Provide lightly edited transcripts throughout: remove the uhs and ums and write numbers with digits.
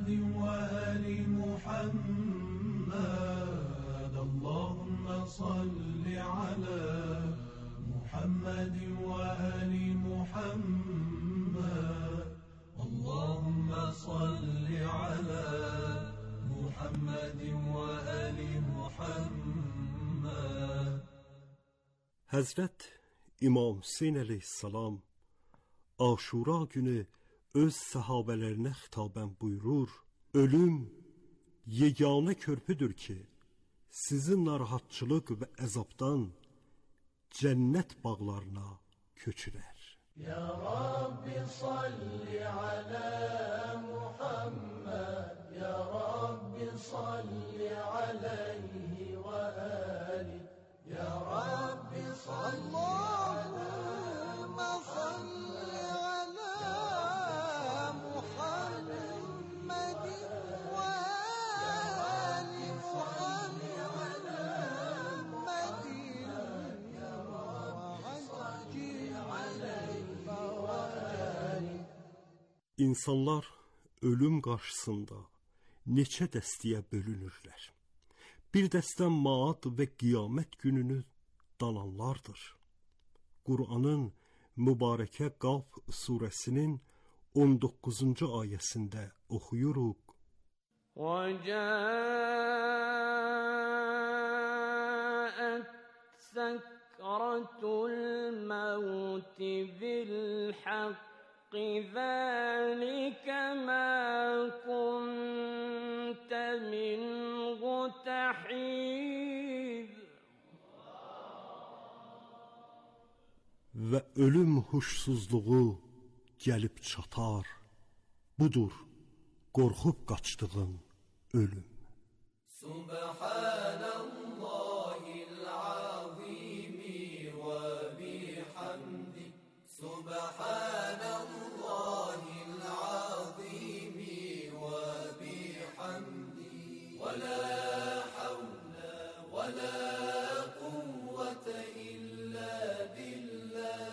محمد وآل محمد اللهم صل على محمد وآل محمد اللهم صل على محمد وآل محمد. Həzrət İmam Hüseyn əleyhissalam Aşura günü öz səhabələrinə xitabən buyurur: ölüm yeganə körpüdür ki, sizi narahatçılıq və əzabdan cənnət bağlarına köçürər. Ya Rabbi salli ala Muhammed, Ya Rabbi salli aleyhi ve ali, Ya Rabbi salli Allahümme salli ala Muhammedin ve ali Muhammedin, Ya Rabbi salli aleyhi ve ali. İnsanlar ölüm qarşısında neçə dəstəyə bölünürlər. Bir dəstə maad və qiyamət gününü dananlardır. Qur'anın mübarəkə Qaf surəsinin 19-cu ayəsində oxuyuruq: وَجَاءَتْ سَكْرَةُ الْمَوْتِ بِالْحَقِّ ذَلِكَ مَا كُنْتَ مِنْهُ تَحِيدُ. Və ölüm huşsuzluğu gəlib çatar. Budur qorxub qaçdığın ölüm. Subhanallahil azim ve bihamdi, Subhanallahil azim ve bihamdi, ve la havle ve la kuvvete illa billah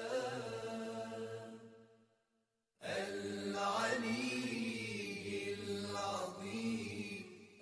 el-aliyyil azim,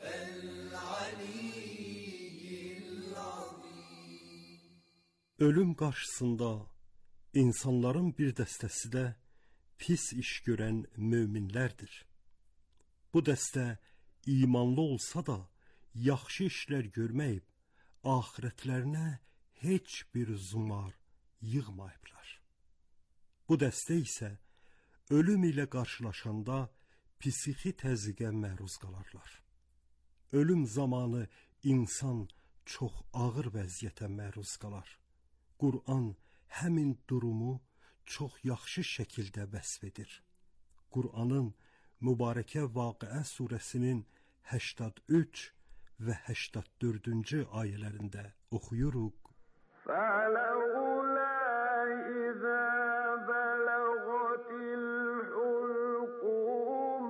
el-aliyyil azim. Ölüm qarşısında insanların bir dəstəsi də pis iş görən möminlərdir. Bu dəstə imanlı olsa da yaxşı işlər görməyib, axirətlərinə heç bir zumar yığmayıblar. Bu dəstə isə ölüm ilə qarşılaşanda psixi təzyiqə məruz qalarlar. Ölüm zamanı insan çox ağır vəziyyətə məruz qalar. Qur'an həmin durumu çox yaxşı şəkildə vəsf edir. Qur'anın mübarəkə Vaqiə surəsinin 83 və 84-cü ayələrində oxuyuruq: فَلَوْلَا إِذَا بَلَغَتِ الْحُلْقُومَ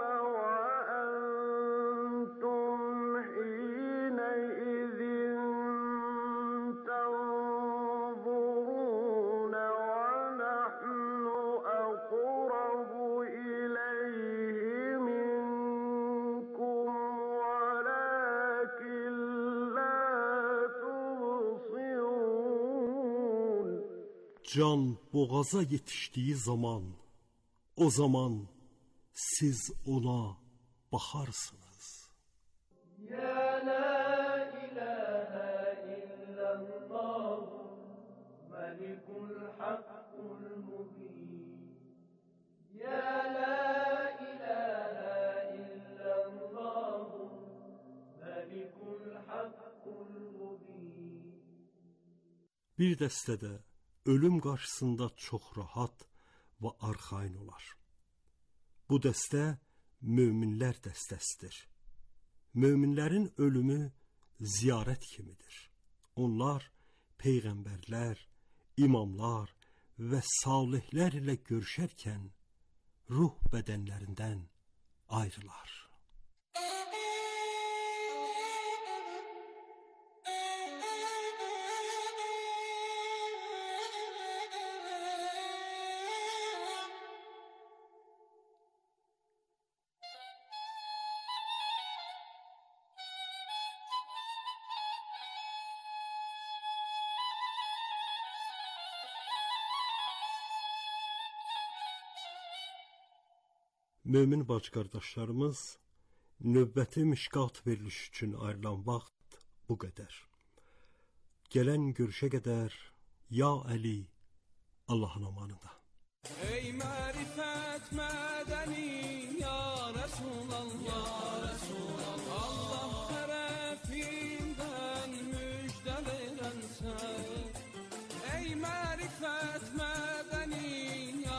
وَأَنْتُمْ حِينَئِذٍ تَنظُرُونَ وَنَحْنُ أَقْرَبُ إِلَيْهِ مِنْكُمْ وَلَكِنْ لَا تُبْصِرُونَ. Can boğaza yetişdiği zaman, o zaman siz ona bakarsınız. Ya la ilahe illallah Melikul Hakkul Mubin. Ya la ilahe illallah Melikul Hakkul Mubin. Bir dəstədə ölüm qarşısında çox rahat və arxain olar. Bu dəstə möminlər dəstəsidir. Möminlərin ölümü ziyarət kimidir. Onlar peyğəmbərlər, imamlar və salihlər ilə görüşərkən ruh bədənlərindən ayrılar. Mömin bacı-qardaşlarımız, növbəti mişqat veriliş üçün ayrılan vaxt bu qədər. Gələn görüşə qədər, ya Əli, Allahın amanında. Ey mərifət mədəni, ya Rasulallah, Allah tərəfindən müjdə verənsən. Ey mərifət mədəni, ya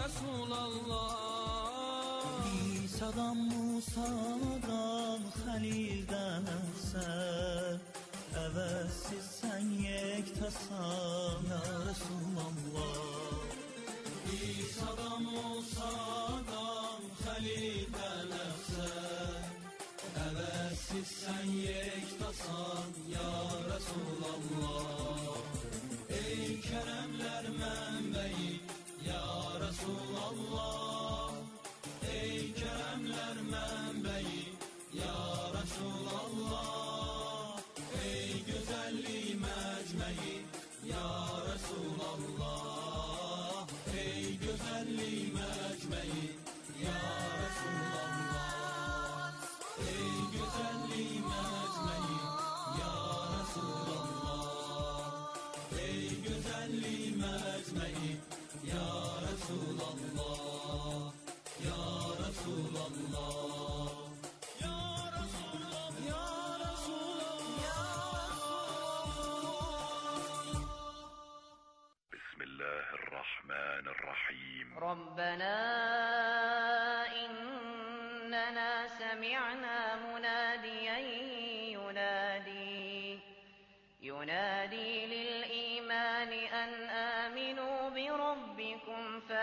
Rasulallah, İsa'dan Musa'dan Xəlildənsən, əvəzsiz sən yektasan, ya Rasulallah. İsa'dan Musa'dan Xəlildənsən, əvəzsiz sən yektasan, ya Rasulallah. Ey kərəmlər mənbəyi, ya Rasulallah. Ey kərəmlər mənbəyi, ya Rasulallah. Ey gözəllik məcməyi, ya Rasulallah. Ey gözəllik məcməyi, ya Rasulallah. Ey gözəllik məcməyi, ya Rasulallah. Ey gözəllik məcməyi, ya Rasulallah. Ya Rasulallah. Ya Rasulallah. Ya Rasulallah. Bismillahirrahmanirrahim. ربنا إننا سمعنا مناديا ينادي للإيمان أن آمنوا بربكم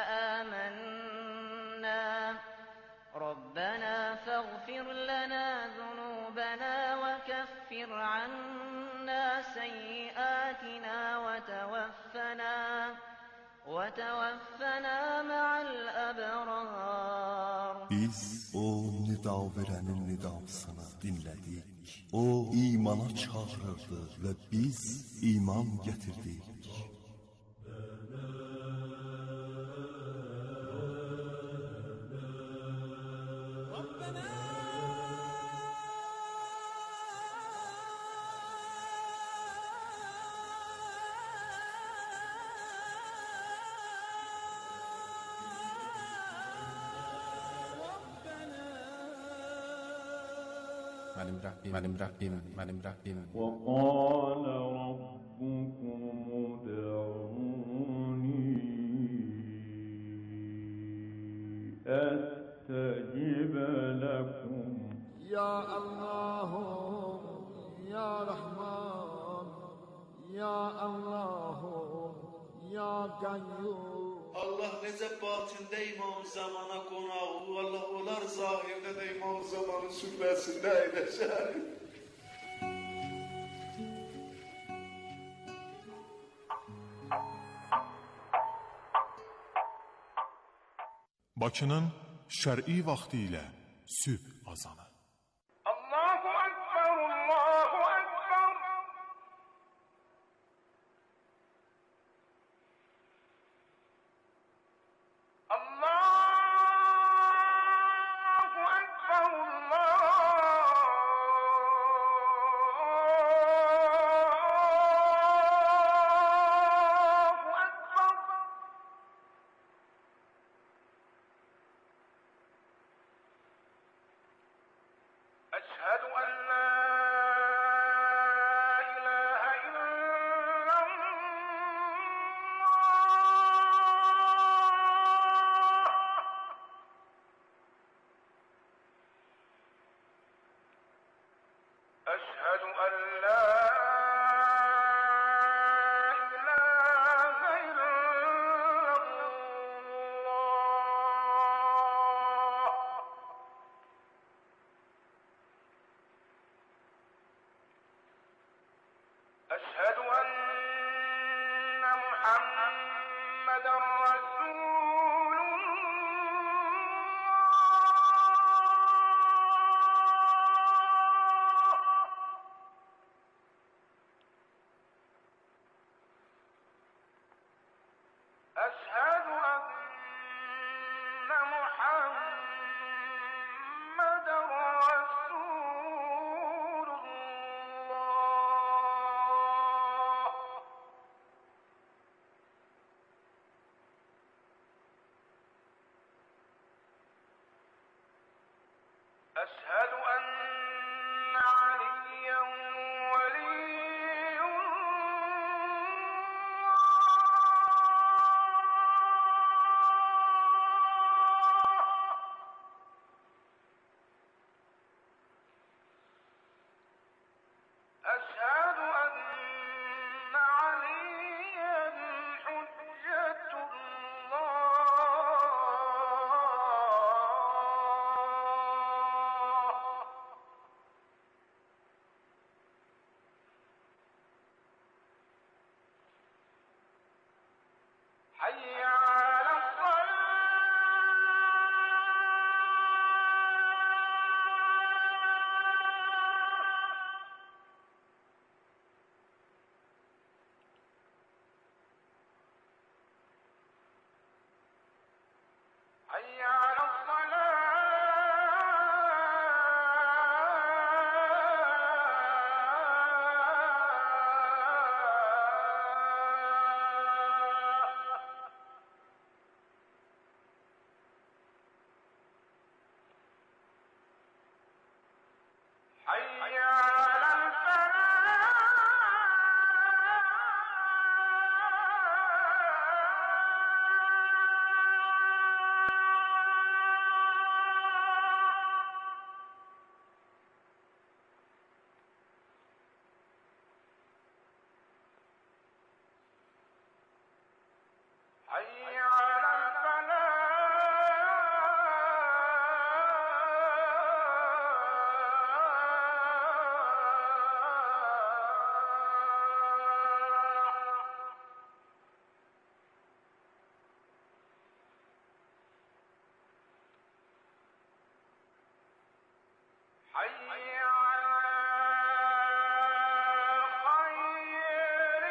فآمنا ربنا فاغفر لنا ذنوبنا وكفر عنا سيئاتنا وتوفنا مع الأبرار. Biz o nida verənin nidasını dinlədik. O imana çağırırdı və biz iman gətirdik. Benim Rabbim. وقال ربكم ادعوني أستجب لكم. يا الله يا رحمن يا الله يا قيوم. Allah necə batində İmam Zamana qonağı, Allah olar zahirdə də İmam Zamanın süfrəsində əyləşər. Bakının şər'i vaxtı ilə sübh azanı. Allahu Ekber, Allahu Ekber. Allahu Ekber, Allahu Ekber. أشهد أن لا إله إلا الله. أشهد أن لا إله إلا الله. أشهد أن محمدا رسول الله. أشهد أن محمدا أشهد أن عليا ولي أشهد أن عليا حجة الله حي على حي على الصلاة حي على حي على الفلاح حي على خير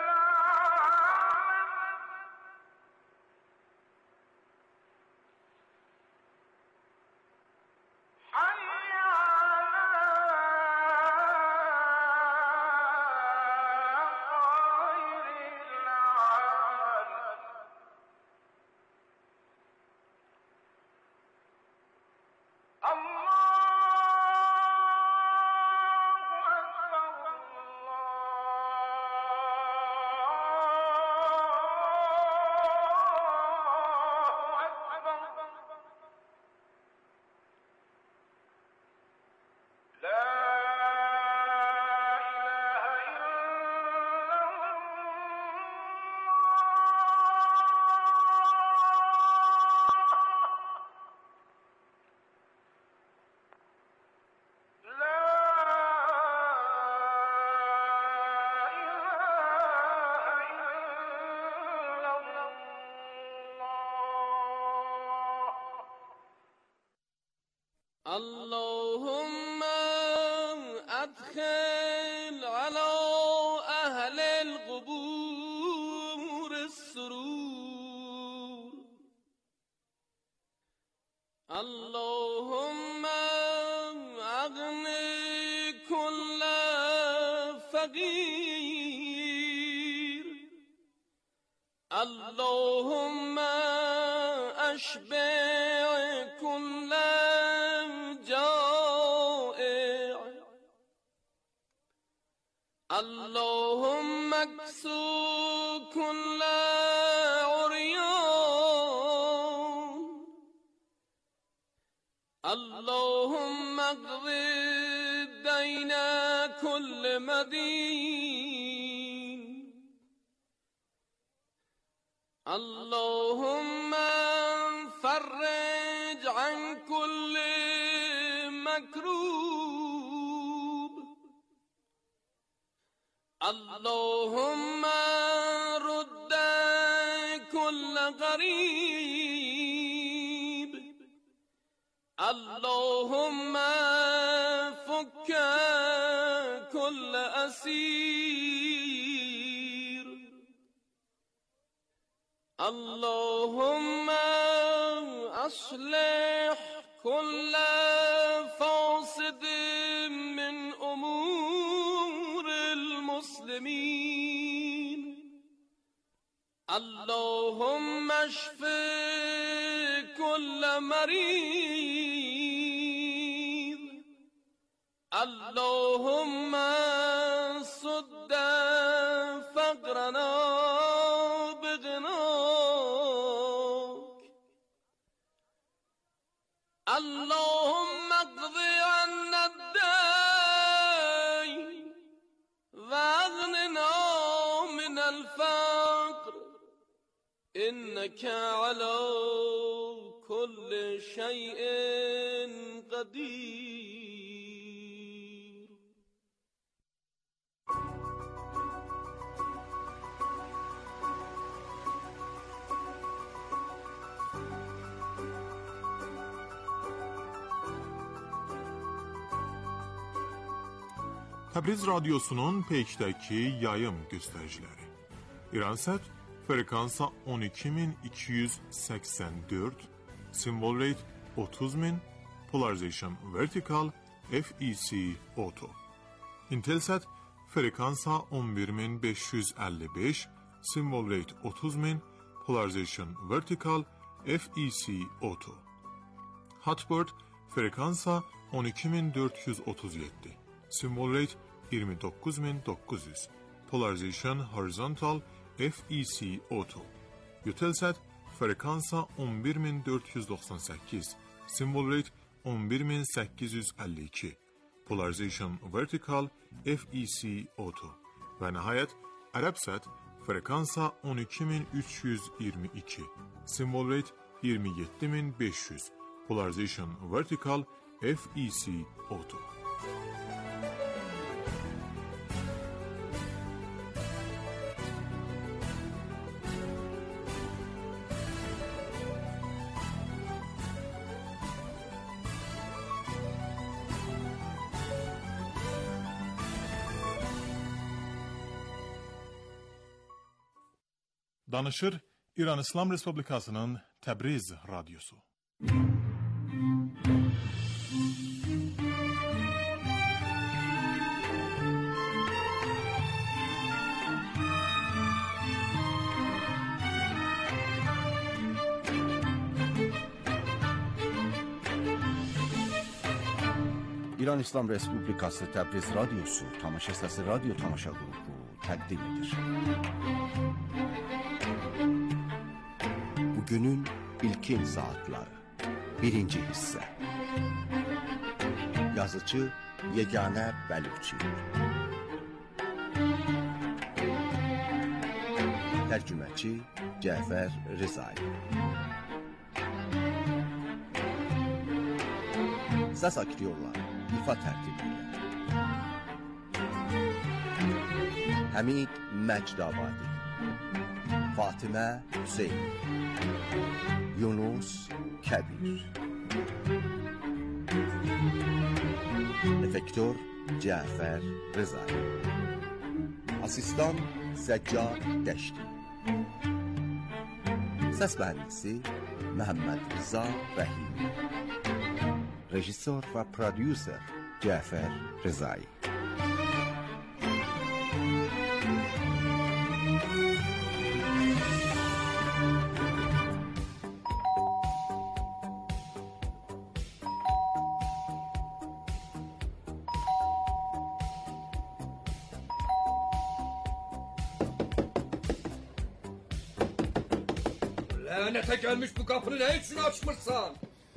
العالم حي على خير العالم اللهم أدخل على أهل القبور السرور اللهم أغني كل فقير اللهم أشبع كل جائع اللهم اكسو كل عريان اللهم اقض دين كل مدين اللهم فرج عن كل مكروب اللهم رد كل غريب اللهم فك كل أسير اللهم أصلح كل فاسد من أمور المسلمين اللهم اشف كل مريض اللهم سد فقرنا بغناك اللهم اقض عنا الدين واغننا من الفقر إنك على كل شيء قدير. Təbriz Radyosu'nun Peyk'təki yayım göstəriciləri. İransat frekansa 12284, symbol rate 30000, polarization vertical, FEC auto. Intelsat frekansa 11555, symbol rate 30000, polarization vertical, FEC auto. Hotbird frekansa 12437, symbol rate 29900, polarization horizontal, FEC auto. Eutelsat frekansa 11498, symbol rate 11852, polarization vertical, FEC auto. Və nəhayət Arabsat frekansa 12322, symbol rate 27500, polarization vertical, FEC auto. Danışır İran İslam Respublikasının Təbriz Radyosu. İran İslam Respublikası Təbriz Radyosu tamaşa səsi radyo tamaşa qrupu təqdim edir. Bugünün ilkin saatları. 1. hissə. Yazıcı Yeganə Bəlüçi. Tərcüməçi Cəfər Rızay. Səs aktyorlar ifa tərtibi ilə. Həmid Məcdabadi, Fatimə Hüseyin, Yunus Kəbir, Efektör Cəfər Rızay, Asistan Səccad Dəşti, Səs mühəndisi Məhəmməd Rıza Rəhimi, Rejissor və prodüser Cəfər Rızay. Lənətə gəlmiş bu qapını nə üçün açmırsan?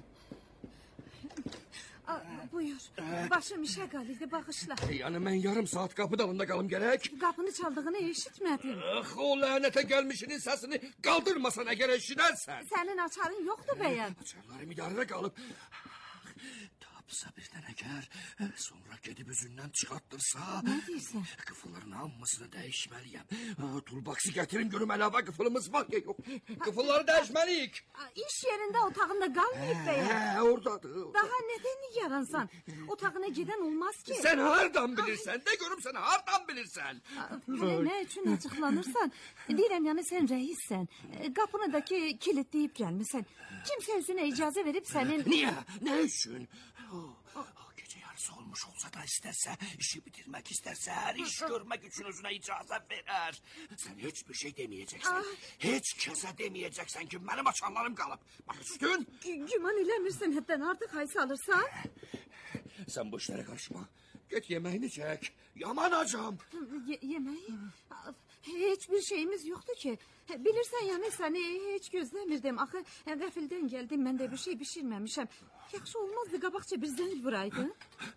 Buyur, başım işə qalırdı, bağışla. Yəni mən yarım saat qapı dalında qalım gərək? Qapını çaldığını eşitmədim. O lənətə gəlmişinin səsini qaldırmasan əgər eşidərsən. Sənin açarın yoxdur bəyəm. Açarlarım idarədə qalıb. Tapsa birdən əgər, sonra gedib üzündən çıxartdırsa... Nə deyirsən? Qıfılların hamısını dəyişməliyəm. Tulbaksi gətirin görüm əlavə qıfılımız var ya yox. Qıfılları dəyişməliyik. İş yerində otağında qalmayıb bəyəm. Oradadır. Daha nədən yaransan? Otağına gedən olmaz ki. Sən hardan bilirsən? De görüm sən hardan bilirsən? Hələ nə üçün açıqlanırsan? Deyirəm yəni sən rəissən. Qapını da ki kilitləyib gəlmirsən. Kimsə özünə icazə verib sənin... Niyə? Nə üçün? Gecə yarısı olmuş olsa da istərsə, işi bitirmək istərsə, hər iş görmək üçün özünə icazə verər. Sən heç bir şey deməyəcəksən. Heç kəsə deməyəcəksən ki, mənim açarlarım qalıb. Bax üstün. Güman eləmirsən həddən artıq hay salırsan? Sən bu işlərə qarışma. Get yeməyini çək. Yaman acam. Yemeği? Hiçbir şeyimiz yoktu ki. Bilirsen yani seni hiç gözlemirdim. Axı qəfildən geldim, ben de bir şey pişirmemişim. Yaxşı olmazdı, qabaqca bir zəng vuraydın.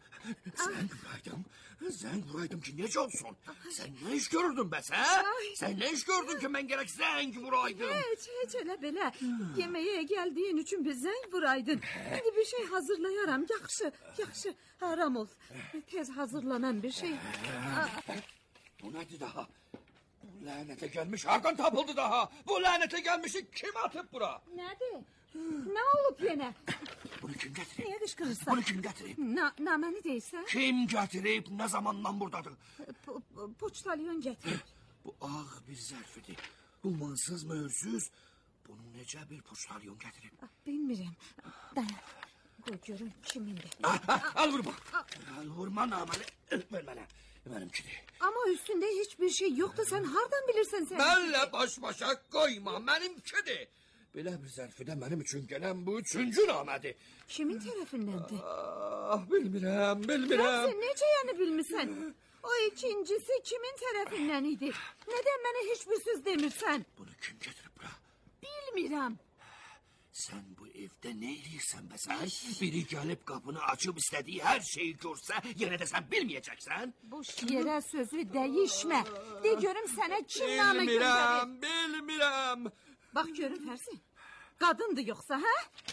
Zəng vuraydım ki necə olsun? Sen ne iş görürdün be sen? Sen ne iş gördün ki ben gerek zəng vuraydım? Hiç öyle belə. Yemeğe geldiğin için bir zəng vuraydın. Şimdi bir şey hazırlayaram. Yaxşı. Haram ol. Tez hazırlanan bir şey. Bu nedir daha? Bu lanete gelmiş hardan tapıldı daha? Bu lanete gelmişi kim atıp bura? Nedir? Ne olup yine? Bunu kim getirip? Niye kışkırırsan? Bunu kim getirip? Nameni değilsen? Kim getirip ne zamandan buradadır? Poçtalyon getirip. Bu ağ bir zərfidir. Umansız mühürsüz. Bunu necə bir poçtalyon getirip? Bilmirəm. Dayan. Qoy görün kimindir. Al vurma. Al vurma naməni. Ver mənə. Benimkidir. Ama üstünde hiçbir şey yoktu. Sen hardan bilirsen sen? Benle baş başa koyma. Benimkidir. Belə bir zərfidə mənim üçün gələn bu üçüncü namədir. Kimin tərəfindəndir? Bilmirəm. Sen necə yani bilmirsən? O ikincisi kimin tərəfindən idi? Neden bana hiçbir söz demirsən? Bunu kim getirib bura? Bilmirəm. Sen bu evde ne edirsən be sen? Biri gelip kapını açıp istediği her şeyi görse yine de sen bilmeyeceksen. Boş yere sözü değişme. De görüm sana kim namı gönderir? Bilmirəm. Bak görün Fersi. Kadındı yoksa ha?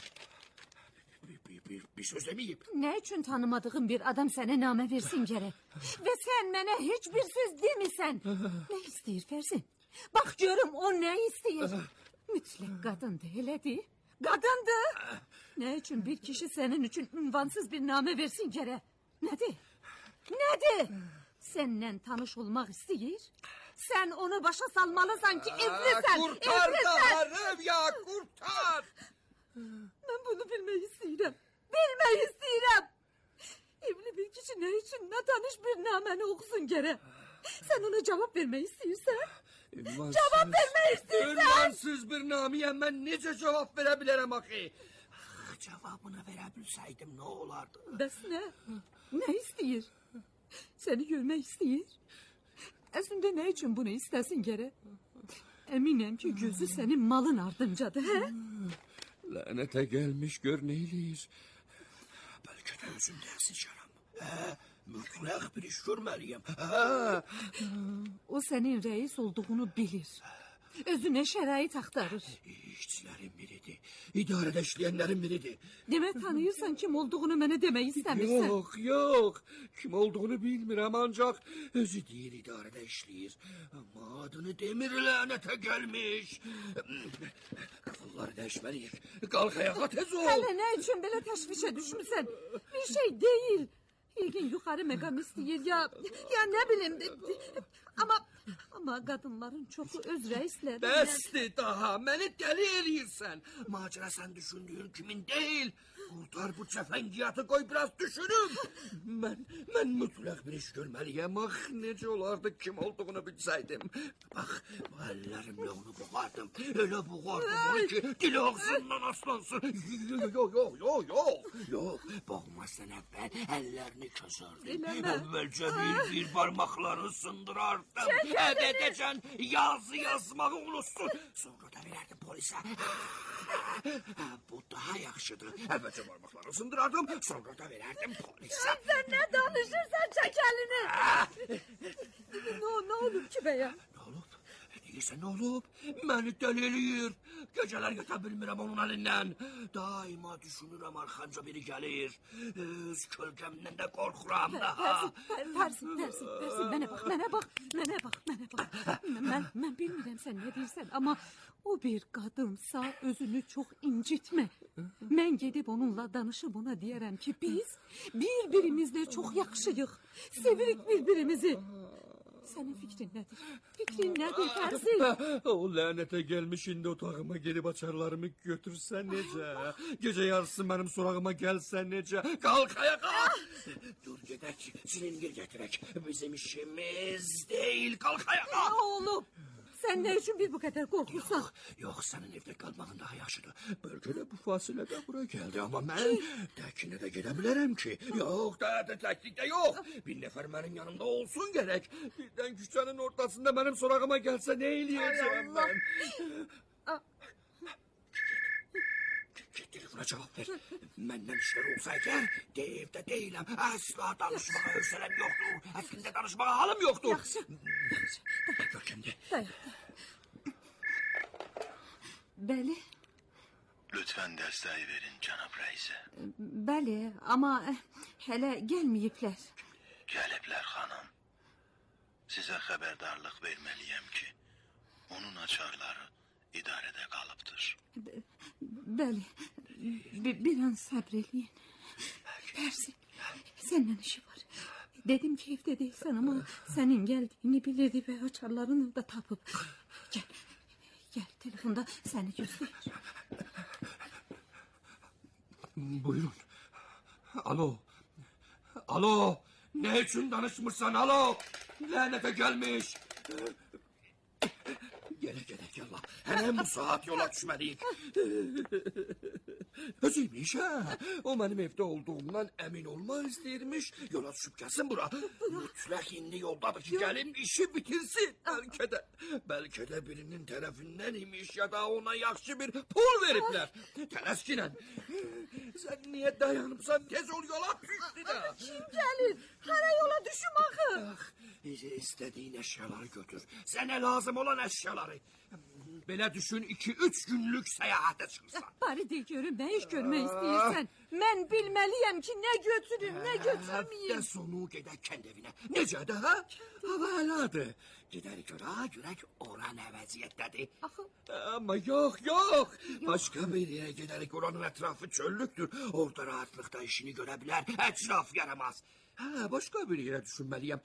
Bir söz demeyip. Ne için tanımadığın bir adam sana name versin gerek? Ve sen bana hiçbir söz demisen. Ne istiyor Fersi? Bak görüm o ne istiyor? Mütlak kadındı öyle değil. Kadındı. Ne için bir kişi senin için ünvansız bir name versin gerek? Nedir? Seninle tanış olmak istiyor. Sen onu başa salmalısan ki evlisin. Kurtar dağarım ya kurtar. Ben bunu bilmeyi istiyorum. Evli bir kişi ne için ne tanış bir nameni okusun gerek? Sen ona cevap vermeyi istiyorsan. Cevap vermeyi istiyorsan. Ünvansız bir namiyem ben nece cevap verebilirim axı? Cevabını verebilseydim ne olardı? Bəs ne? Ne istiyor? Seni görmek istiyor. Aslında ne için bunu istesin gerek? Eminim ki gözü senin malın ardıncadır. He? Lanete gelmiş gör neyliyiz. Belki de özümden sıçarım. Mutlak bir iş görmeliyim. O senin reis olduğunu bilir. Özüne şerait aktarır. İşçilerin biridir. İdarede işleyenlerin biridir. Demek tanıyorsan kim olduğunu bana demeyi istemişsen. Yok. Kim olduğunu bilmirəm ancak özü değil idarede işleyir. Ama adını demir lanete gelmiş. Kafaları değişmeliyik. Kalk ayağa tez ol. Hele ne için böyle teşvişe düşmüşsen? Bir şey değil. İlgin yukarı megam istiyor ya ne bileyim. Ama kadınların çoku öz reisler. Bəsdir daha, beni deli eləyirsən. Macera sen düşündüğün kimin değil. Kurtar bu cəfəngiyatı koy biraz düşünüm. Ben mutlak bir iş görmeliyim. Necə olardı kim olduğunu bilsəydim. Bak bu ellerimle onu boğardım. Öyle boğardım onu ki dili ağzından aslansın. Yok. Boğmazdan evvel ellerini keserdim. Evvelce bir parmaklarını sındırardım. Edeceksin yazı yazmağı unutsun. Sonra da vererdim polise. Bu daha yaxşıdır. Evvelce parmaklarını sındırardım. Sonra da vererdim polise. Sen ne danışırsan çek elini. Ne olur ki be ya? Ne olup? Deyirsən ne olup? Beni deli eləyir. Geceler yata bilmirəm onun elinden. Daima düşünürəm arxanca biri gelir. Öz kölgemden de korkuram daha. Tersin. Bana bak. Ben bilmirəm sen ne deyirsən ama o bir kadınsa özünü çok incitme. Ben gidip onunla danışıp ona diyerem ki biz birbirimizle çok yakışıyıq. Sevirik birbirimizi. Senin fikrin nedir? Tersi? O lanete gelmiş şimdi otağıma gelip açarlarımı götürsen nece? Gece yarısı benim sorağıma gelsen nece? Kalk ayağa! Dur gedək, silingir getirək. Bizim işimiz değil, kalk ayağa! Oğlum, Sen ne için bir bu kadar korkursan? Yox, sənin evdə qalmağın daha yaxşıdır. Bəlkə də bu fasilədə bura gəldi, amma mən təkinə də gedə bilərəm ki. Yox, təklikdə yox. Bir nəfər mənim yanımda olsun gərək. Birdən küçənin ortasında mənim sorağıma gəlsə nə eləyəcəm mən? Get telefona cavab ver. Məndən işlər olsa əgər, de evdə deyiləm. Əsla danışmağa hövsələm yoxdur. Əslində danışmağa halım yoxdur. Yaxşı. Görkəmdə. Bəli. Lütfen dəstəyi verin cənab rəisə. Bəli, amma hələ gəlməyiblər. Gəliblər xanım. Sizə xəbərdarlıq verməliyəm ki, onun açarları idarədə qalıbdır. Bəli, bir an səbr eləyin. Pərsi, səndən işi var. Dedim ki, evdə deyilsən, amma sənin gəldiyini bilirdi və açarlarını da tapıb. Gəl, telefonda səni gözləyir. Buyurun. Alo, ne üçün danışmırsan, alo? Lənətə gəlmiş. Gerek yallah. Hemen bu saat yola düşmeliyik. Özüymüş ha. O benim evde olduğumdan emin olma istəyirmiş. Yola düşüp gelsin bura. Mutlak indi yoldadır ki gelin işi bitirsin. Belki de birinin tarafından imiş ya da ona yaxşı bir pul veripler. Tələskinen. Sen niye dayanıpsan tez ol yola düştü de. Kim gelir? Hara yola düşüm axı. İstediğin eşyaları götür. Sana lazım olan eşyaları. Belə düşün 2-3 günlük səyahətə çıxırsan. Bari de görüm, ne iş görmək istəyirsən. Mən bilməliyəm ki, ne götürüm, ne götürməyim. Həftə sonu gedək kənd evinə. Necədir, ha? Hava əladır. Gedərik görək ora nə vəziyyətdədir. Amma yox. Başqa bir yerə gedərik, oranın ətrafı çöllüktür. Orada rahatlıqda işini görə bilər, ətraf yaramaz. Başqa bir yerə düşünməliyəm.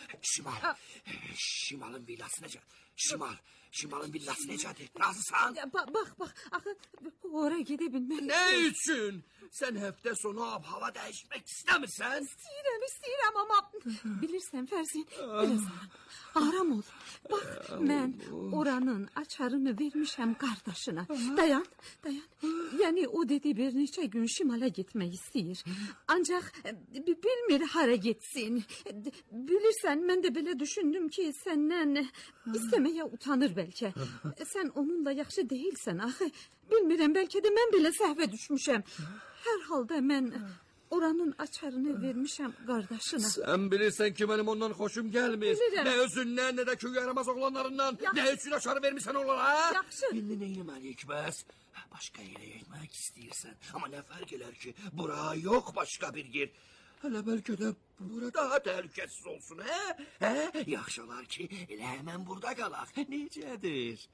Şimalın villası necə? Şimalın villası necədir? Razısan? Bax, axı oraya gedebilmək. Ne üçün? Sən həftə sonu hava dəyişmək istəmirsən? İstəyirəm, amma bilirsən Fərzin, biraz aram ol. Bax, mən oranın açarını vermişəm qardaşına. Dayan. Yəni o dedi bir neçə gün şimala getmək istəyir. Ancaq bilmir hara getsin. Bilirsən, mən də belə düşündüm ki, səndən istəməyə utanır bəlkə. Sən onunla yaxşı deyilsən, axı. Bilmirəm, bəlkə də mən belə səhvə düşmüşəm. Hər halda mən oranın açarını vermişəm qardaşına. Sən bilirsən ki, mənim ondan xoşum gəlmir. Bilirəm. Nə özündən, nə də köy yaramaz oğlanlarından. Nə üçün açarı vermişsən onlara, ha? Yaxşı. İndi nə eləməliyik bəs? Başqa yerə getmək istəyirsən. Amma nə fərq elər ki, bura yox başqa bir yer. Hələ bəlkə də bura daha təhlükəsiz olsun, hə? Yaxşı olar ki, elə həmən burada qalaq. Necədir?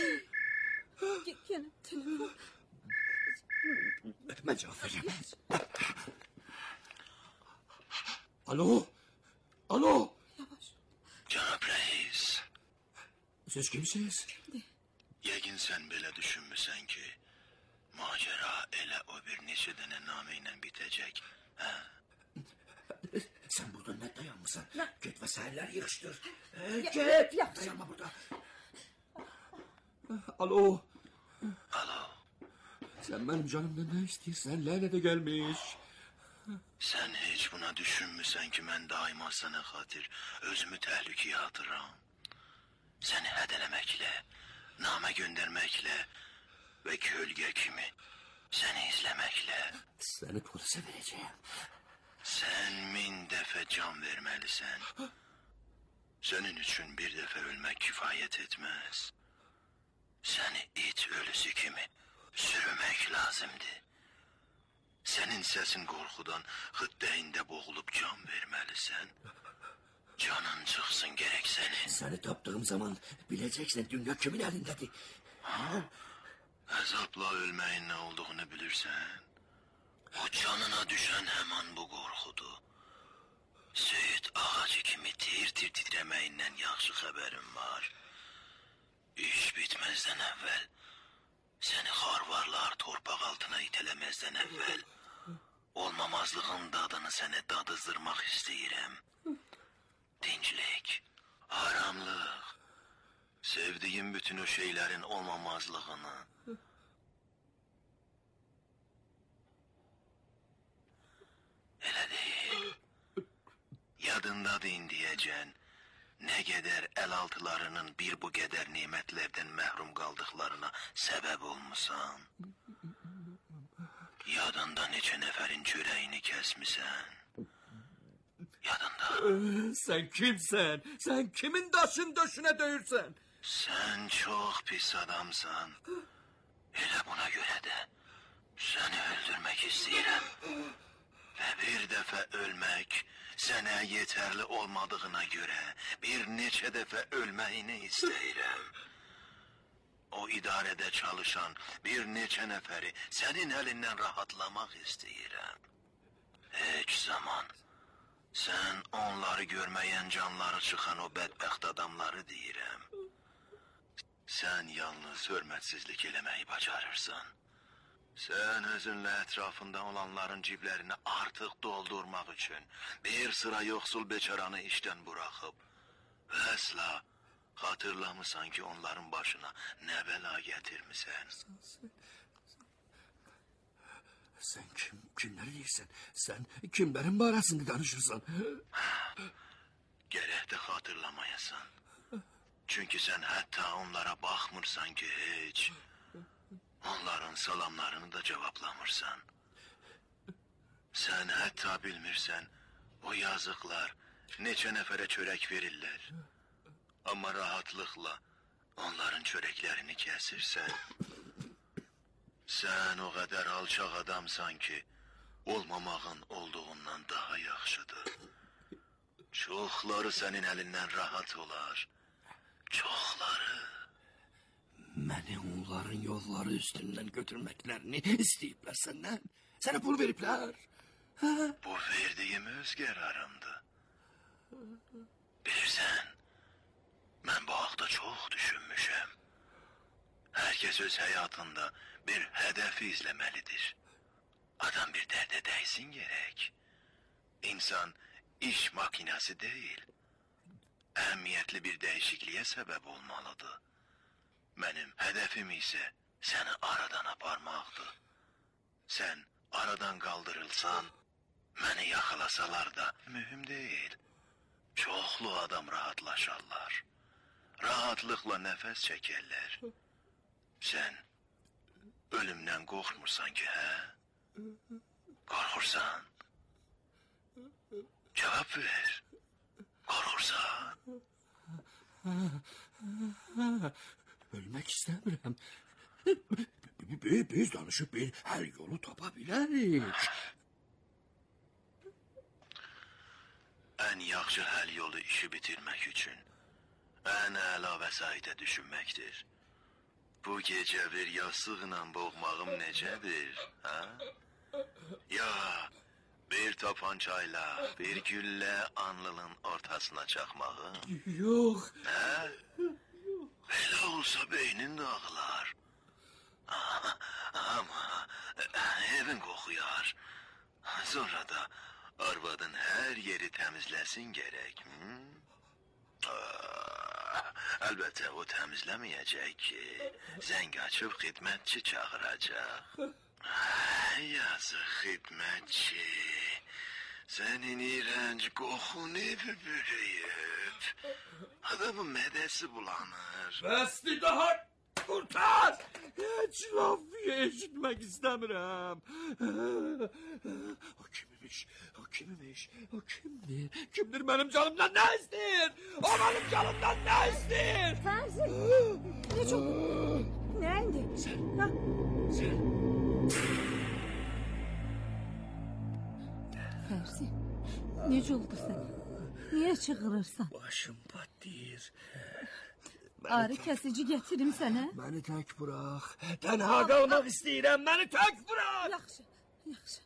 Yenə telefon. Mən cavab verəm. Alo. Yavaş. Cənab rəis. Siz kimsiniz? Yəqin sən belə düşünmüsən ki, macera elə o bir neçə dənə namə ilə bitəcək, hə? Sen burada ne dayanmışsın? Get vesaireler yığıştır. Get. Dayanma burada. Alo. Sen benim canımdan ne istiyorsan? Lənətə gəlmiş. Sən heç buna düşünmüsən ki, mən daima sənə xatir özümü təhlükəyə atıram. Səni hədələməklə, namə göndərməklə və kölgə kimi səni izləməklə. Səni polisə verəcəyim. Sən 1000 dəfə can verməlisən. Sənin üçün bir dəfə ölmək kifayət etməz. Səni it ölüsü kimi sürümək lazımdır. Sənin səsin qorxudan xıddəyində boğulub can verməlisən. Canın çıxsın gərək sənin. Səni tapdığım zaman biləcəksən dünya kimin əlindədir. Əzabla ölməyin nə olduğunu bilirsən. O canına düşən həman bu qorxudur. Söyüd ağacı kimi tir-tir titrəməyindən yaxşı xəbərim var. İş bitməzdən əvvəl, səni xarvarlar torpaq altına itələməzdən əvvəl, olmamazlığın dadını sənə dadızdırmaq istəyirəm. Dinclik, aramlıq, Sevdiğim bütün o şeylerin olmamazlığını. Elə deyil. Yadındadır indiyəcən. Nə qədər əlaltılarının bir bu qədər nimətlərdən məhrum qaldıqlarına səbəb olmusan. Yadında neçə nəfərin çörəyini kəsmisən. Yadında. Sen kimsen? Sen kimin daşın döşüne döyürsen? Sen çok pis adamsan. Elə buna görə də səni öldürmək istəyirəm. Və bir dəfə ölmək sənə yetərli olmadığına görə bir neçə dəfə ölməyini istəyirəm. O idarədə çalışan bir neçə nəfəri sənin əlindən rahatlamaq istəyirəm. Heç zaman sən onları görməyən canları çıxan o bədbəxt adamları deyirəm. Sən yalnız hörmətsizlik eləməyi bacarırsan. Sən özünlə ətrafında olanların ciblərini artıq doldurmaq üçün bir sıra yoxsul beçaranı işdən buraxıb və əsla xatırlamısan ki, onların başına nə bəla gətirmisən. Sen kimleri deyirsən? Sen kimlerin barəsində danışırsan? Gərək də xatırlamayasan. Çünki sən hətta onlara baxmırsan ki, heç. Onların salamlarını da cavablamırsan. Sən hətta bilmirsən, o yazıqlar neçə nəfərə çörək verirlər. Amma rahatlıqla onların çörəklərini kəsirsən. Sən o qədər alçaq adamsan ki, olmamağın olduğundan daha yaxşıdır. Çoxları sənin əlindən rahat olar. Çoxları. Məni onların yolları üstündən götürməklərini istəyiblər səndən. Sənə pul veriblər. Bu verdiyim öz qərarımdır. Bilirsən, mən bu haqda çox düşünmüşəm. Hər kəs öz həyatında bir hədəfi izləməlidir. Adam bir dərdə dəysin gərək. İnsan iş makinası deyil. Əhəmiyyətli bir dəyişikliyə səbəb olmalıdır. Mənim hədəfim isə səni aradan aparmaqdır. Sən aradan qaldırılsan, məni yaxalasalar da mühüm deyil. Çoxlu adam rahatlaşarlar. Rahatlıqla nəfəs çəkərlər. Sən ölümdən qorxmursan ki, hə? Qorxursan? Cavab ver. Qorxursan? Ölmək istəmirəm. Biz danışıb bir hər yolu tapa bilərik. Ən yaxşı həll yolu işi bitirmək üçün ən əla vəsaitə düşünməkdir. Bu gecə bir yastıqla boğmağım necədir, ha? Ya bir tapancayla bir güllə anlının ortasına çaxmağım? Yox. Hə? Belə olsa beynin dağılar. Amma evin qoxuyar. Sonra da arvadın hər yeri təmizləsin gərək. Əlbəttə o təmizləməyəcək ki, zəng açıb xidmətçi çağıracaq. Yazıq xidmətçi, sənin iğrənc qoxun evi bürüyüb. Adamın mədəsi bulanır. Bəsdir daha qurtar! Heç laf eşitmək istəmirəm. O kimmiş? O kimmiş? O kimdir? Kimdir mənim canımdan nə istəyir? O mənim canımdan nə istəyir? Fərzi! Necə oldu? Nə indi? Sən. Fərzi, necə oldu sən? Niyə çığırırsan? Başım patlayır. Ağrı kəsici gətirim sənə. Məni tək burax. Tənha qalmaq istəyirəm. Məni tək burax. Yaxşı, yaxşı.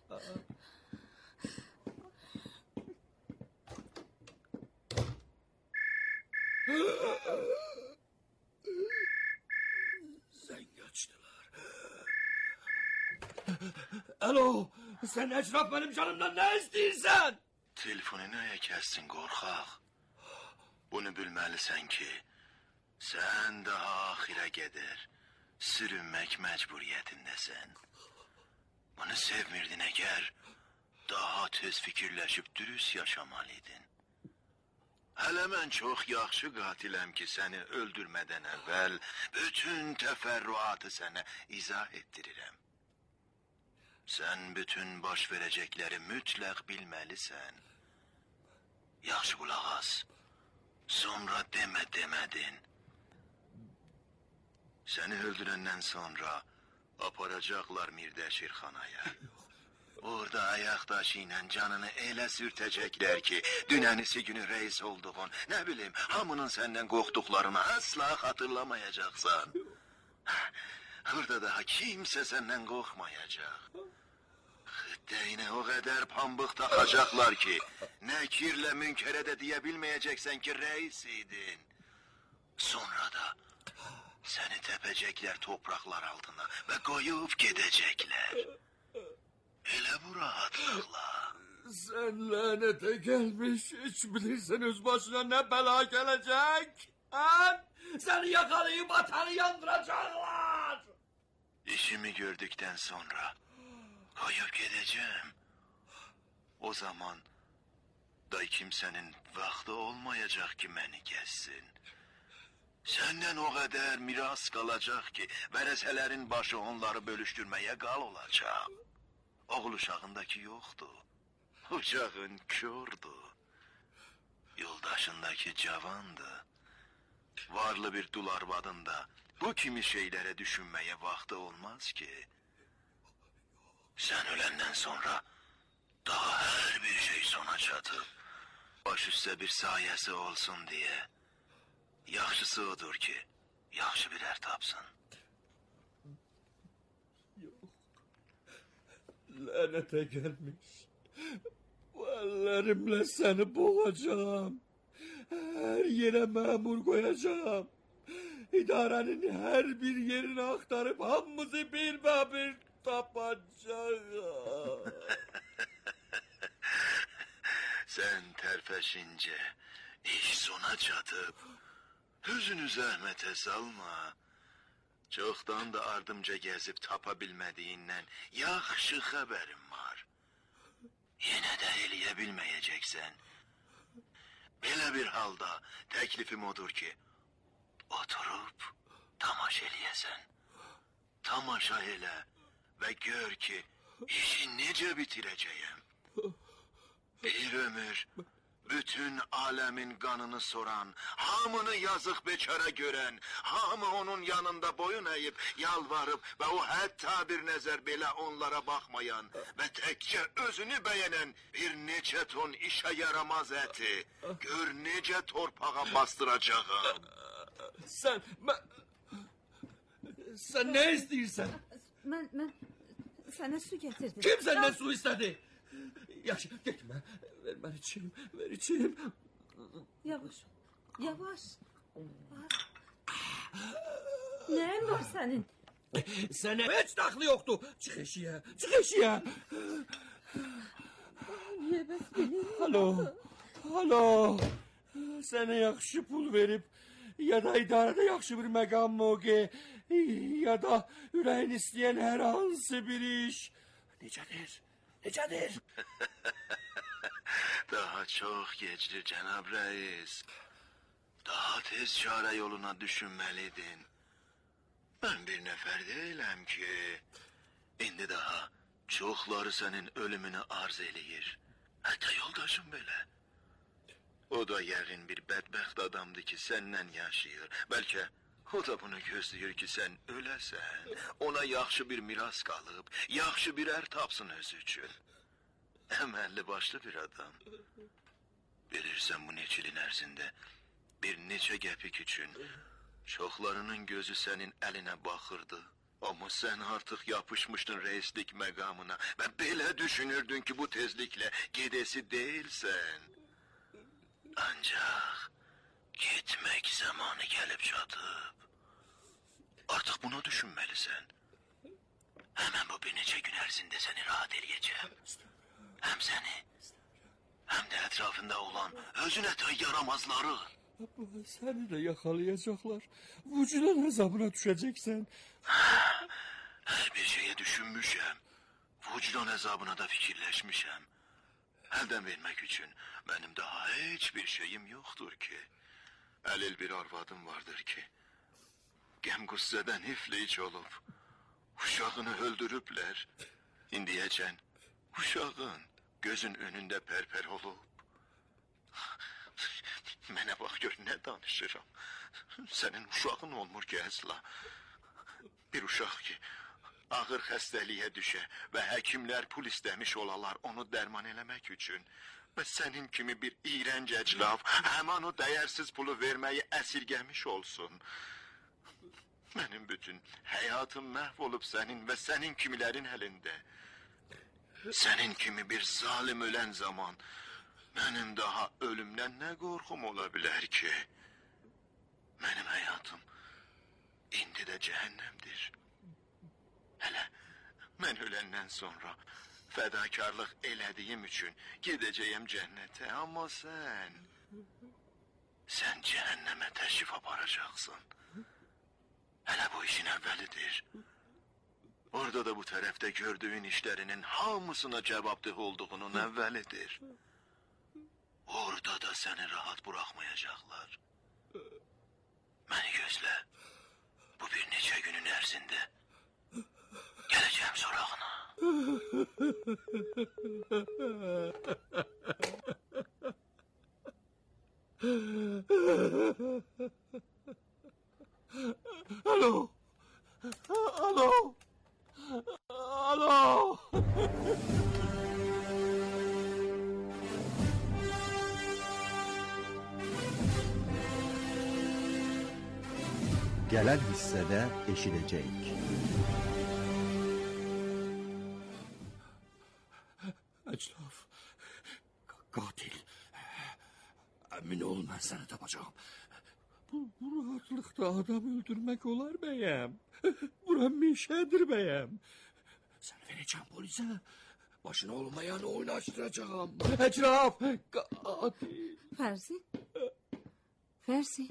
Zəng açdılar. Alo, sən ətraf mənim canımdan nə istəyirsən? Telefonu nəyə kəssin qorxaq? Bunu bilməlisən ki, Sen daha ahire gedir. Sürünmek mecburiyetindesin. Bunu sevmirdin eğer, daha tez fikirleşip dürüst yaşamalıydın. Hele ben çok yaxşı qatiləm ki, seni öldürmeden evvel bütün teferruatı sana izah ettirirəm. Sen bütün baş verecekleri mütlak bilmelisin. Yaxşı qulaq as. Sonra demedin. Seni öldürenden sonra aparacaklar Mirdeşirxanaya. Orada ayak taşıyla canını elə sürtecekler ki, dünenisi günü reis olduğun, ne bileyim, hamının senden korktuklarını asla hatırlamayacaksan. Orada daha kimse senden korkmayacak. Hıddeyine o kadar pambık takacaklar ki, nekirle münkere de diyebilmeyeceksen ki reisiydin. Sonra da seni tepecekler topraklar altına ve koyup gidecekler. Hele bu rahatlıkla. Sen lanete gelmiş, hiç bilirsen öz başına ne bela gelecek. Seni yakalayıp atanı yandıracaklar. İşimi gördükten sonra koyup gideceğim. O zaman da kimsenin vakti olmayacak ki beni kessin. Senden o kadar miras kalacak ki vereselerin başı onları bölüştürmeye gal olacak. Oğul uşağındaki yoktu. Uşağın kördü. Yoldaşındaki cavandı. Varlı bir dul arvadın da bu kimi şeylere düşünmeye vakti olmaz ki. Sen ölenden sonra daha her bir şey sona çatıp baş üstə bir sayesi olsun diye. Yaxşısı odur ki, yaxşı bir er tapsın. Lanete gelmiş. Bu ellerimle seni boğacağım. Her yere memur koyacağım. İdarenin her bir yerini aktarıp hamımızı bir tapacağım. Sen terfeşince iş sona çatıp hüzünü zahmete salma. Çoktan da ardımca gezip tapabilmediğinden yaxşı haberim var. Yine de eleyebilmeyeceksen. Böyle bir halda teklifim odur ki oturup tamaşa eleyesen. Tamaşa ele ve gör ki işi nece bitireceğim. Bir ömür bütün alemin kanını soran, hamını yazık beçara gören, hamı onun yanında boyun eğip yalvarıp ve o hatta bir nezer bile onlara bakmayan ve tekçe özünü beğenen bir nece ton işe yaramaz eti, gör nece torpağa bastıracağım. Sen ne istiyorsan? Ben sana su getirdim. Kim senden su istedi? Yaxşı, gitme. Ver ben içeyim, ver içeyim. Yavaş. Neyin var senin? Senin hiç daxlı yoktu. Çık eşiğe. Niye bəs beni? Alo. Sana yaxşı pul verip ya da idarede yaxşı bir məqam mövqe ya da ürəyin istəyən hər hansı bir iş. Necədir? Daha çok geçti Cenab Reis. Daha tez çare yoluna düşünmeliydin. Ben bir nefer değilim ki. İndi daha çoxları senin ölümünü arz eləyir. Hatta yoldaşım böyle. O da yəqin bir bədbəxt adamdı ki senden yaşayır. Belki o da bunu gözləyir ki sen ölesen. Ona yaxşı bir miras kalıp, yaxşı bir er tapsın özü üçün. Emelli başlı bir adam. Bilirsen bu neçilin ərzində bir neçə gəpik üçün çoxlarının gözü senin eline bakırdı. Ama sen artık yapışmıştın reislik məqamına ve belə düşünürdün ki bu tezlikle gedesi değilsen. Ancak gitmek zamanı gelip çatıp artık bunu düşünmelisin. Hemen bu bir neçə gün ərzində seni rahat eləyəcəm. Hem seni hem de etrafında olan özüne yaramazları. Səni də yaxalayacaqlar. Vücudan hesabına düşəcəksən. Hər bir şeyə düşünmüşəm. Vicdan hesabına da fikirləşmişəm. Əldən vermək üçün mənim daha heç bir şeyim yoxdur ki. Əlil bir arvadım vardır ki, qəm-qüssədən iflic olub, uşağını öldürüblər. İndiyəcən uşağın gözün önündə pərpər olub. Mənə bax gör, nə danışıram. Sənin uşağın olmur ki, əsla. Bir uşaq ki, ağır xəstəliyə düşə və həkimlər pul istəmiş olalar onu dərman eləmək üçün və sənin kimi bir iyrənc əclaf həman o dəyərsiz pulu verməyi əsirgəmiş olsun. Mənim bütün həyatım məhv olub sənin və sənin kimilərin əlində. Sənin kimi bir zalim ölən zaman mənim daha ölümdən nə qorxum ola bilər ki? Mənim həyatım indi də cəhənnəmdir. Hələ mən öləndən sonra fədakarlıq elədiyim üçün gedəcəyəm cənnətə, amma sən cəhənnəmə təşrif aparacaqsın. Hələ bu işin əvvəlidir. Orada da bu tərəfdə gördüyün işlərinin hamısına cavabdeh olduğunun əvvəlidir. Orada da səni rahat buraxmayacaqlar. Məni gözlə. Bu bir neçə günün ərzində gələcəm sorağına. Alo. Alo. Alo. Gələn hissədə eşidəcəyik. Əclaf, qatil. Əmin ol, mən səni tapacağım. Bu rahatlıqda adam öldürmək olar bəyəm. Bura mişədir bəyəm. Səni verəcəm polisə. Başına olmayan oynaşdıracağım. Əclaf, qatil. Fərzi? Fərzi?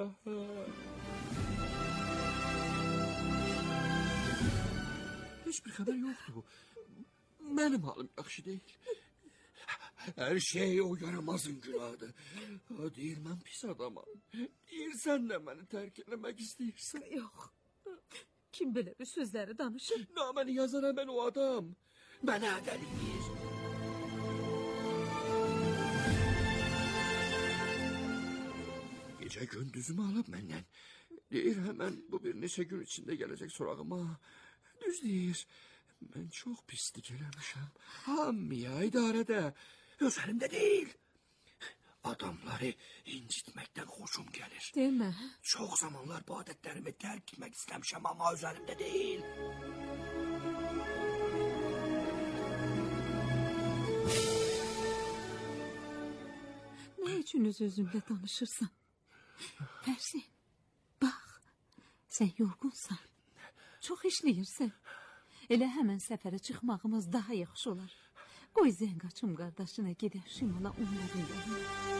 Heç bir xəbər yoxdur. Mənim halım yaxşı deyil. Hər şey o yaramazın günahıdır. Deyir, mən pis adamam. Deyir, sən də məni tərk eləmək istəyirsən. Yox. Kim belə bir sözləri danışır? Naməni yazan həmən o adam. Mənə ədəliyir. Gecə gündüzümü alıb məndən. Deyir, həmən bu bir neçə gün içində gələcək sorağıma. Düz deyir. Mən çox pislik eləmişəm. Hamıya idarədə. Öz əlimdə deyil. Adamları incitməkdən xoşum gəlir. Demə. Çox zamanlar bu adətlərimi tərk etmək istəmişəm, amma öz əlimdə deyil. Nə üçün öz-özünlə danışırsan? Fərzi, bax, sən yorğunsan. Çox işləyirsən. Elə həmən səfərə çıxmağımız daha yaxşı olar. Qoy Zəngaçım qardaşına gedər şimala onların yanına.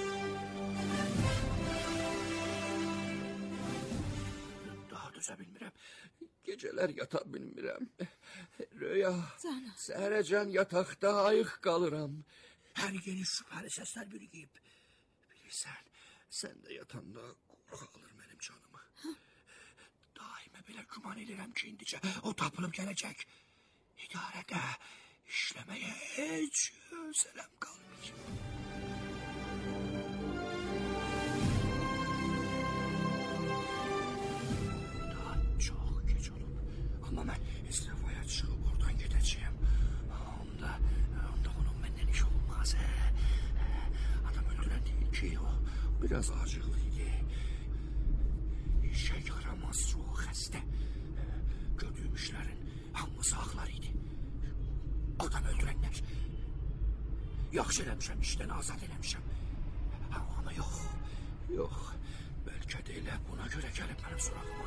Daha dözə bilmirəm. Gecələr yata bilmirəm. Röya, səhərəcən yataqda ayıq qalıram. Hər yeni şübhəli səslər bürüyüb. Bilirsən, sən də yatanda qorxu alır mənim canımı. Daimə belə güman edirəm ki, indicə o tapılıb gələcək. İdarədə işləməyə heç özələm qalmayacaq. Daha çox gec olub. Amma mən istifaya çıxıb oradan gedəcəyəm. Onda bunun məndən iş olmaz. Adam öldürən deyil ki, o biraz acıqlı idi. İşə yaramaz ruh xəstə. Gördüyüm işlərin hamısı ağlar idi. Adam öldürənlər. Yaxşı eləmişəm, işdən azad eləmişəm. Amma yox. Bəlkə də elə buna görə gəlib mənim sorağıma.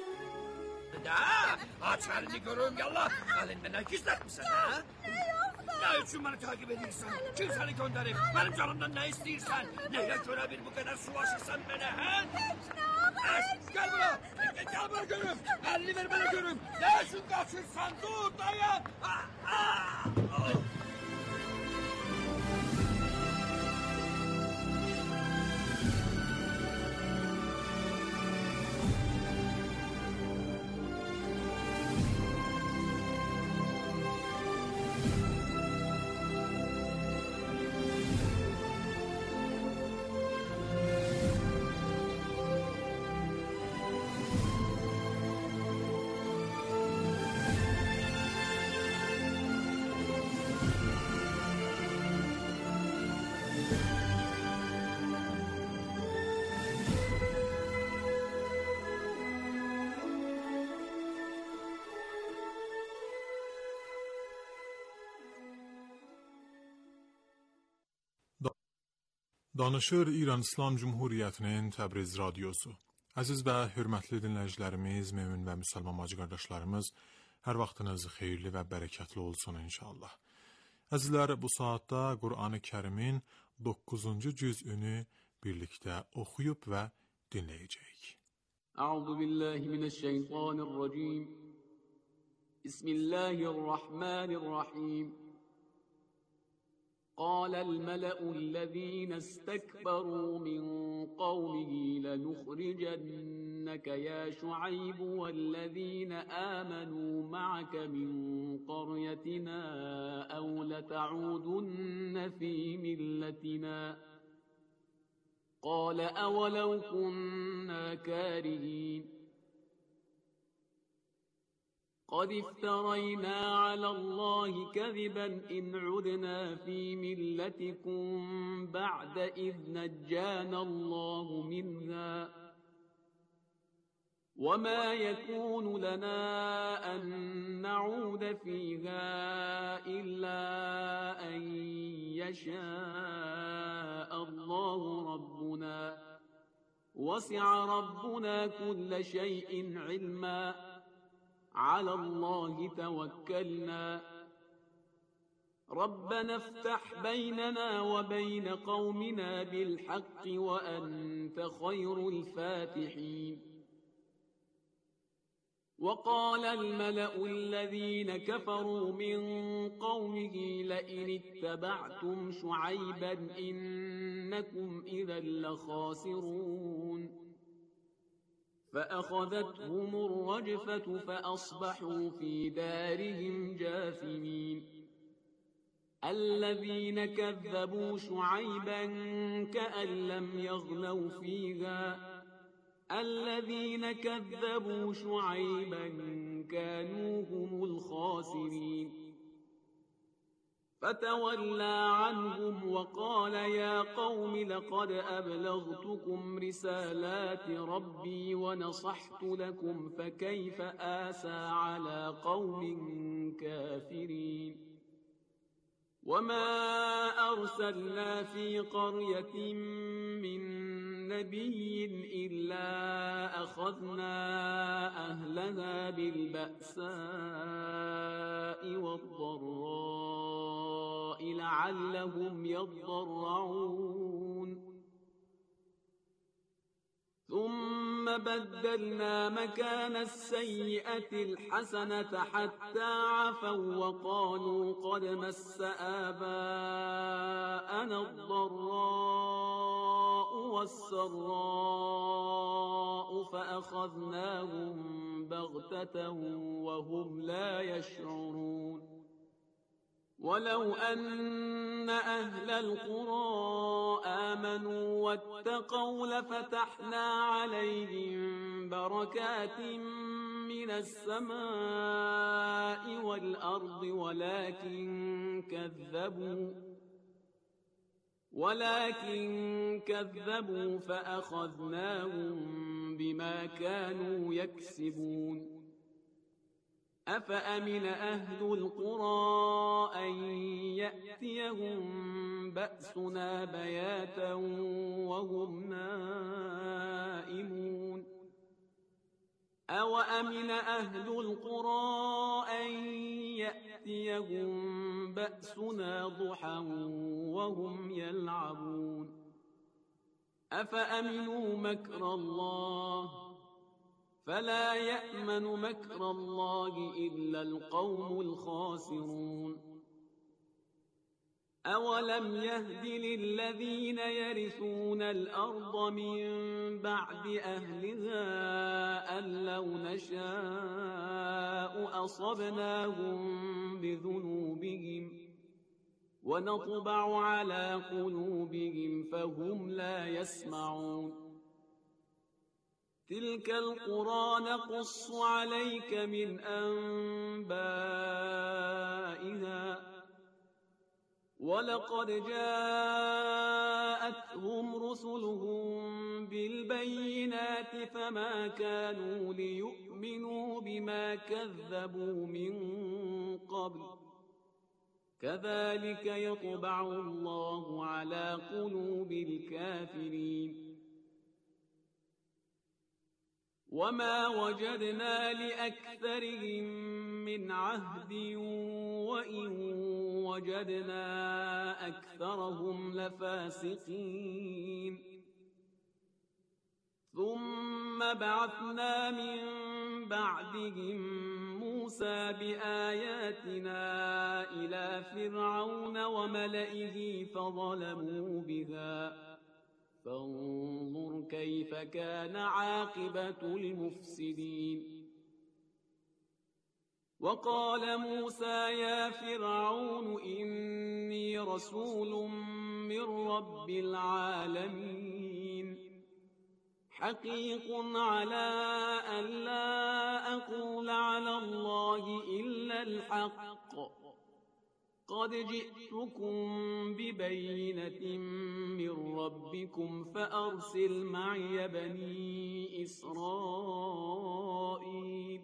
Aç əlini görüm, yallah. Əlində nə gizlətmirsən, hə? Nə yoxdur? Nə üçün məni təqib edirsən? Kim səni göndərib? Mənim canımdan nə istəyirsən? Nəyə görə bir bu qədər suvaşırsan mənə, hə? Heç nə ama, heç Gəl bura! Gəl bura görüm! Əlini ver mənə görüm! Nə üçün qaçırsan? Dur, dayan! Danışır İran İslam Cumhuriyyətinin Təbriz radiosu. Əziz və hörmətli dinləyicilərimiz, mömin və müsəlman bacı qardaşlarımız, hər vaxtınız xeyirli və bərəkətli olsun inşallah. Əzizlər, bu saatda Qur'an-ı Kərimin 9-cu cüzünü birlikdə oxuyub və dinləyəcəyik. Əuzu billahi mineşşeytanirracim. Bismillahirrahmanirrahim. قال الملأ الذين استكبروا من قومه لنخرجنك يا شعيب والذين آمنوا معك من قريتنا أو لتعودن في ملتنا قال أولو كنا كارهين قد افترينا على الله كذبا إن عدنا في ملتكم بعد إذ نجانا الله منها وما يكون لنا أن نعود فيها إلا أن يشاء الله ربنا وسع ربنا كل شيء علما على الله توكلنا ربنا افتح بيننا وبين قومنا بالحق وأنت خير الفاتحين وقال الملأ الذين كفروا من قومه لئن اتبعتم شعيبا إنكم إذا لخاسرون فأخذتهم الرجفة فأصبحوا في دارهم جاثمين الذين كذبوا شعيبا كأن لم يغنوا فيها الذين كذبوا شعيبا كانوا هم الخاسرين فتولى عنهم وقال يا قوم لقد أبلغتكم رسالات ربي ونصحت لكم فكيف آسى على قوم كافرين وما أرسلنا في قرية من نبي إلا أخذنا أهلها بالبأساء والضراء لعلهم يضرعون ثم بدلنا مكان السيئة الحسنة حتى عفوا وقالوا قد مس آباءنا الضراء والسراء فأخذناهم بغتة وهم لا يشعرون ولو أن أهل القرى آمنوا واتقوا لفتحنا عليهم بركات من السماء والأرض ولكن كذبوا فأخذناهم بما كانوا يكسبون أفأمن أهل القرى أن يأتيهم بأسنا بياتا وهم نائمون أوأمن أهل القرى أن يأتيهم بأسنا ضحى وهم يلعبون أفأمنوا مكر الله فلا يأمن مكر الله إلا القوم الخاسرون أولم يهد للذين يرثون الأرض من بعد أهلها أن لو نشاء أصبناهم بذنوبهم ونطبع على قلوبهم فهم لا يسمعون تلك القرى نقص عليك من أنبائها ولقد جاءتهم رسلهم بالبينات فما كانوا ليؤمنوا بما كذبوا من قبل كذلك يطبع الله على قلوب الكافرين وما وجدنا لأكثرهم من عهد وإن وجدنا أكثرهم لفاسقين ثم بعثنا من بعدهم موسى بآياتنا إلى فرعون وملئه فظلموا بها فانظر كيف كان عاقبة المفسدين وقال موسى يا فرعون إني رسول من رب العالمين حقيق على أن لا أقول على الله إلا الحق قد جئتكم ببينة من ربكم فأرسل معي بني إسرائيل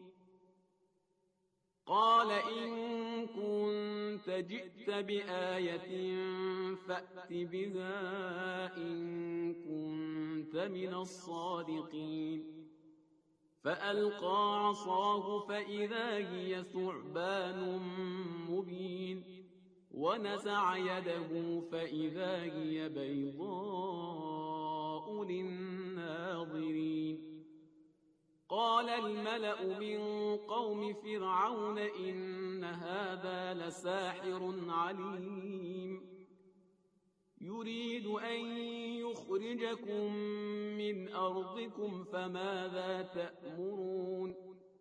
قال إن كنت جئت بآية فأت بها إن كنت من الصادقين فألقى عصاه فإذا هي ثعبان مبين ونزع يده فإذا هي بيضاء للناظرين قال الملأ من قوم فرعون إن هذا لساحر عليم يريد أن يخرجكم من أرضكم فماذا تأمرون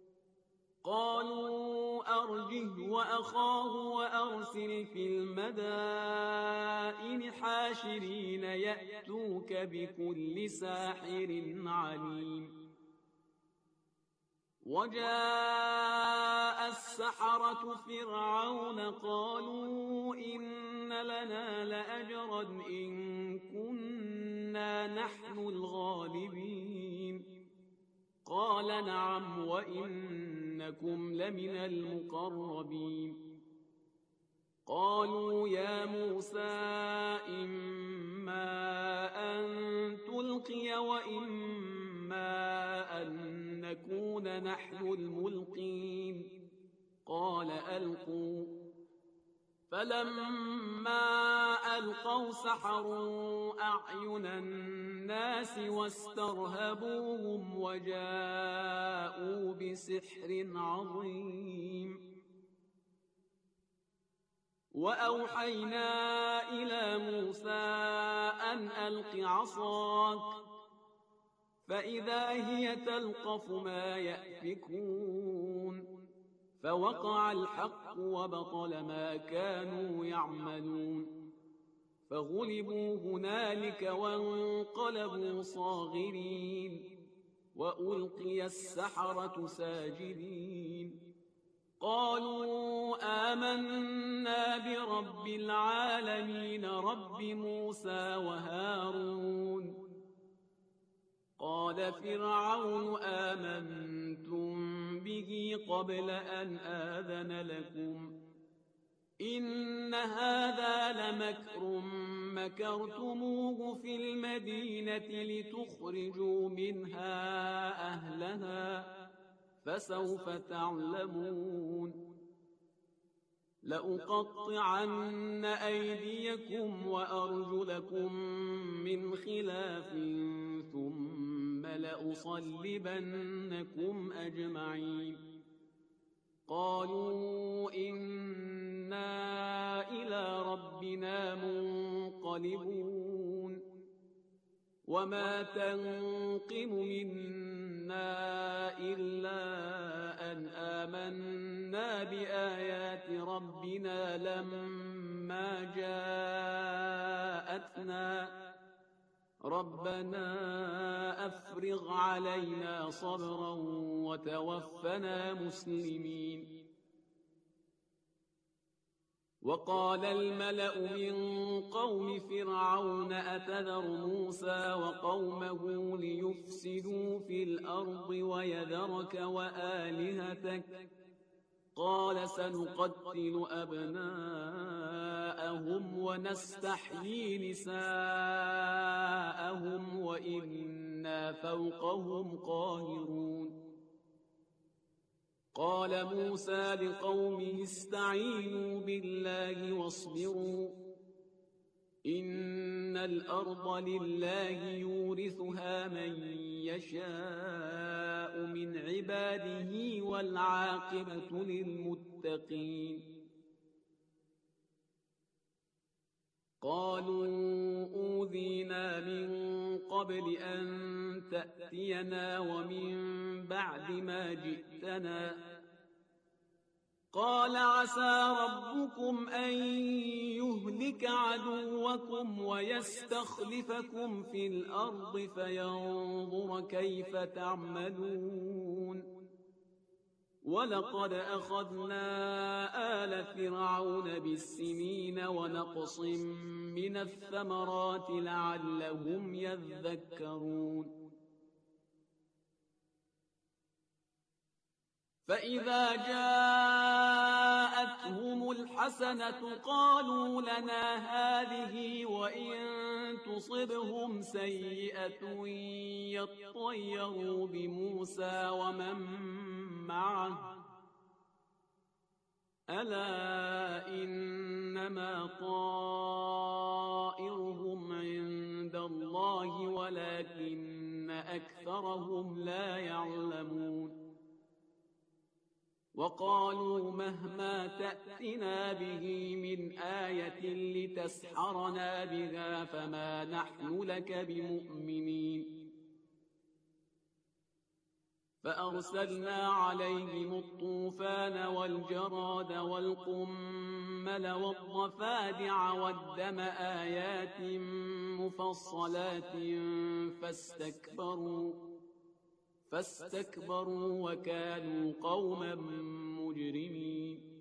قالوا أرجه وأخاه وأرسل في المدائن حاشرين يأتوك بكل ساحر عليم وجاء السحرة فرعون قالوا إن لنا لأجرا إن كنا نحن الغالبين قال نعم وإنكم لمن المقربين قالوا يا موسى إما أن تلقي وإما أن نكون نحن الملقين قال ألقوا فلما ألقوا سحروا أعين الناس واسترهبوهم وجاءوا بسحر عظيم وأوحينا إلى موسى أن ألق عصاك فإذا هي تلقف ما يأفكون فوقع الحق وبطل ما كانوا يعملون فغلبوا هنالك وانقلبوا صاغرين وألقي السحرة ساجدين قالوا آمنا برب العالمين رب موسى وهارون قال فرعون آمنتم به قبل أن آذن لكم إن هذا لمكر مكرتموه في المدينة لتخرجوا منها أهلها فسوف تعلمون لأقطعن أيديكم وأرجلكم من خلاف ثم لأصلبنكم أجمعين قالوا إنا إلى ربنا منقلبون وما تنقم منا إلا أن آمنا بآيات ربنا لما جاءتنا ربنا أفرغ علينا صبرا وتوفنا مسلمين وقال الملأ من قوم فرعون أتذر موسى وقومه ليفسدوا في الأرض ويذرك وآلهتك قال سنقتل أبناءهم ونستحيي نساءهم وإنا فوقهم قاهرون قال موسى لقومه استعينوا بالله واصبروا إن الأرض لله يورثها من يشاء من عباده والعاقبة للمتقين قالوا أوذينا من قبل أن تأتينا ومن بعد ما جئتنا قال عسى ربكم أن يهلك عدوكم ويستخلفكم في الأرض فينظر كيف تعملون ولقد أخذنا آل فرعون بالسنين ونقص من الثمرات لعلهم يذكرون فإذا جاءتهم الحسنة قالوا لنا هذه وإن تصبهم سيئة يطيروا بموسى ومن معه ألا إنما طائرهم عند الله ولكن أكثرهم لا يعلمون وقالوا مهما تأتنا به من آية لتسحرنا بها فما نحن لك بمؤمنين فأرسلنا عليهم الطوفان والجراد والقمل والضفادع والدم آيات مفصلات فاستكبروا وكانوا قوما مجرمين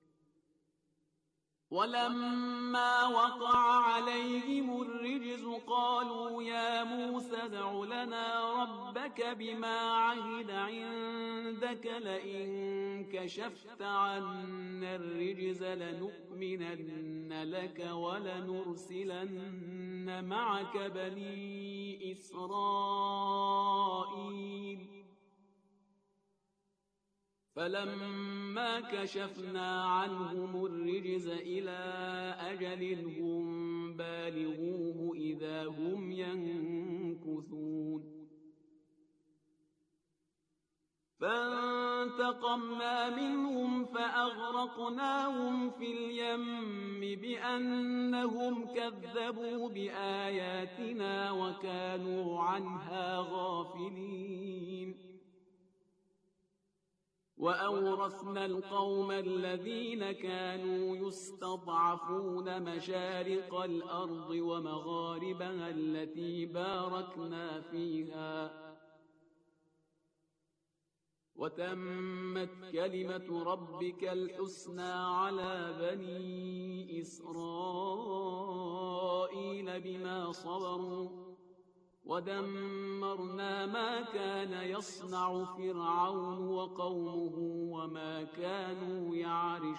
ولما وقع عليهم الرجز قالوا يا موسى ادع لنا ربك بما عهد عندك لئن كشفت عنا الرجز لنؤمنن لك ولنرسلن معك بني إسرائيل فلما كشفنا عنهم الرجز إلى أجل هم بالغوه إذا هم ينكثون فانتقمنا منهم فأغرقناهم في اليم بأنهم كذبوا بآياتنا وكانوا عنها غافلين وأورثنا القوم الذين كانوا يستضعفون مشارق الأرض ومغاربها التي باركنا فيها وتمت كلمة ربك الحسنى على بني إسرائيل بما صبروا ودمرنا ما كان يصنع فرعون وقومه وما كانوا يعرشون